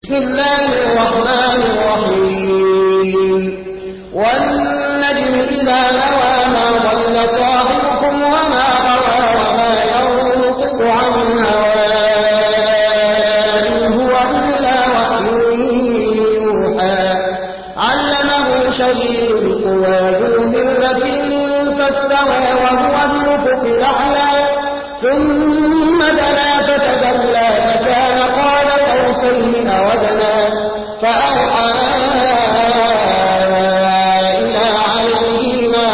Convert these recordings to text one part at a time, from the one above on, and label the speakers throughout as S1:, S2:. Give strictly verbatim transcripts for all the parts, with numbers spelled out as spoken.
S1: بسم الله الرحمن الرحيم والنجم إذا هوى ما ضل صاحبكم وما غوى وما ينطق عن الهوى إن هو إلا وحي يوحى علمه شديد القوى ذو مرة فاستوى وهو بالأفق الأعلى ثم دنا فتدلى فكان قاب قوسين أو أدنى فأوحى إلى عبده ما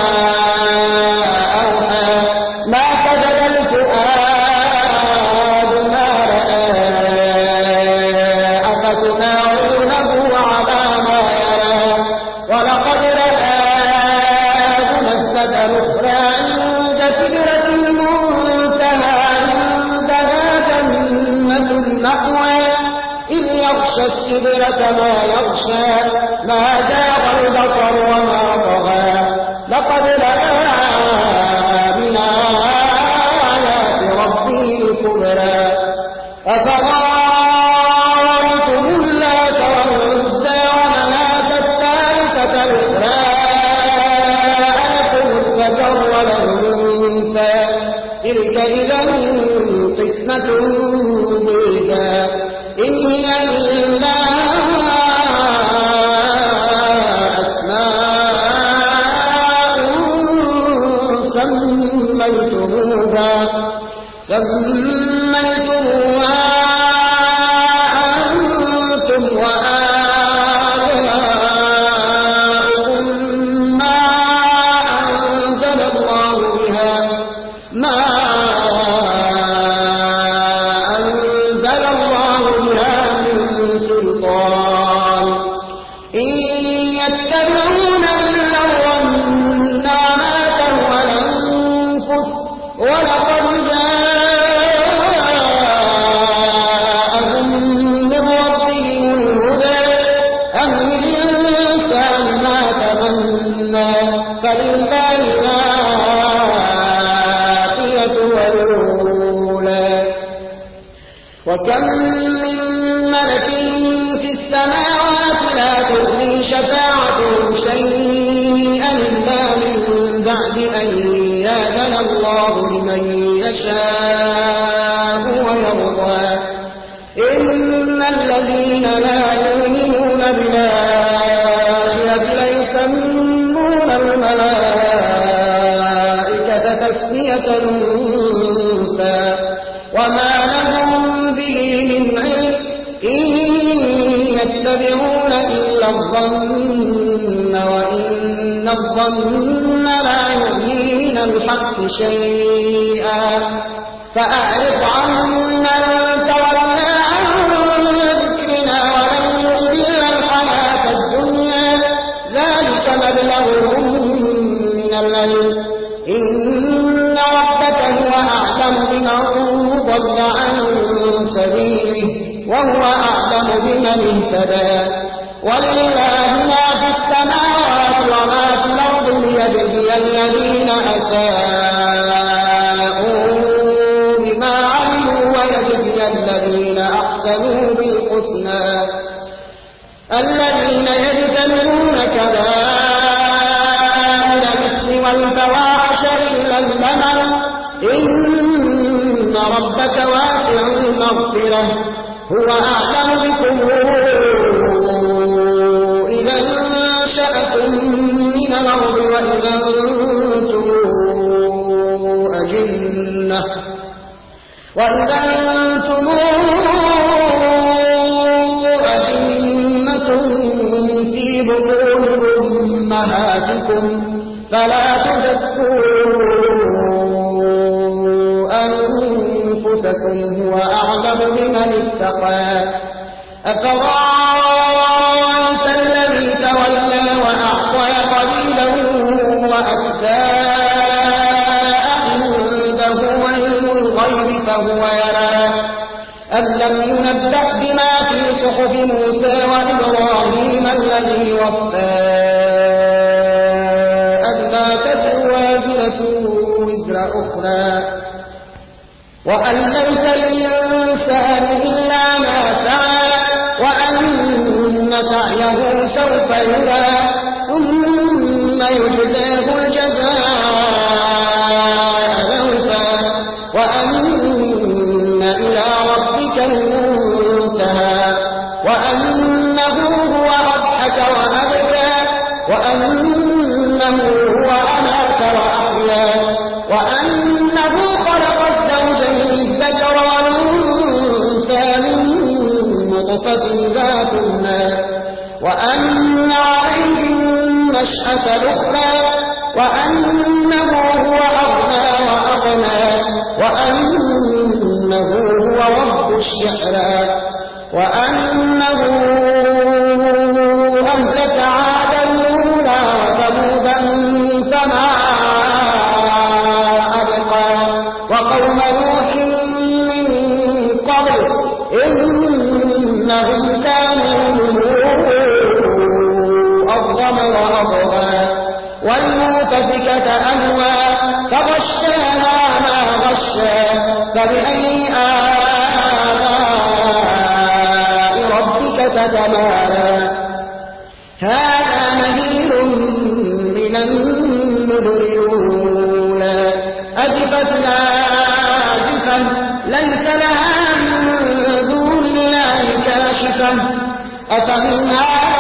S1: أوحى ما كذب الفؤاد ما رأى أفتمارونه على ما يرى ولقد رآه نزلة أخرى عند سدرة المنتهى عندها جنة المأوى إذ يغشى السدرة ما يغشى ما زاغ البصر وما طغى لقد رأى من آيات ربه الكبرى أفرأيتم اللات والعزى ومناة الثالثة الأخرى ألكم الذكر وله الأنثى تلك إذا قسمة ضيزى إن هي إلا أسماء سميتموها سميتموها أنتم وآباؤكم ما أنزل الله بها ما أنزل الله بها من سلطان إن يتبعون إلا الظن وما تهوى الأنفس ولقد جاءهم من ربهم الهدى أم للإنسان ما تمنى فلله الآخرة والأولى وكم من ملك في السماوات لا تغني شفاعتهم شيئا إلا من بعد أن يأذن الله لمن يشاء ويرضى إن الذين لا يؤمنون بالآخرة ليسمون الملائكة تسمية الأنثى وما لهم به من علم إن يتبعون إلا الظن وإن الظن لا يغني من الحق شيئا فأعرض عمن تولى عن ذكرنا ولم يؤمن الحياة الدنيا ذلك مبلغهم من العلم إن ربك هو أعلم بمن ضل عن سبيله وهو أعلم بمن اهتدى ولله ما في السماوات وما في الأرض ليجزي الذين أساءوا بما عملوا ويجزي الذين أحسنوا بالحسنى الذين يجتنبون كبائر الإثم والفواحش إلا اللمم إن ربك واسع المغفرة هو أعلم بكم إذا انشأكم من الأرض وإذا أنتم أجنة وإذا أنتم أجنة في بطون أمهاتكم فلا تزكوا أنفسكم هو أعلم بمن اتقى أفرأيت الذي تولى وأعطى قليلا وأكدى عنده علم الغيب فهو يرى أم لم ينبأ بما في صحف موسى وإبراهيم الذي وفى ألا تزر وازرة وزر أخرى وأن ليس للإنسان إلا ما سعى وأن وأنه هو أضحك وأبكى وأنه هو أمات وأحيا وأنه خلق الزوجين الذكر والأنثى من نطفة إذا تمنى وأن عليه النشأة الأخرى وأنه هو أغنى وأقنى وأنه هو رب الشعرى وأنه أهلك عادا الأولى وثمودا فما أبقى وقوم نوح من قبل إنهم كانوا أظلم وأطغى والمؤتفكة أهوى فغشاها ما غشى فبأي آلاء ربك تتمارى هذا نذير من النذر الأولى أزفت آزفة ليس لها من دون الله كاشفة أفمن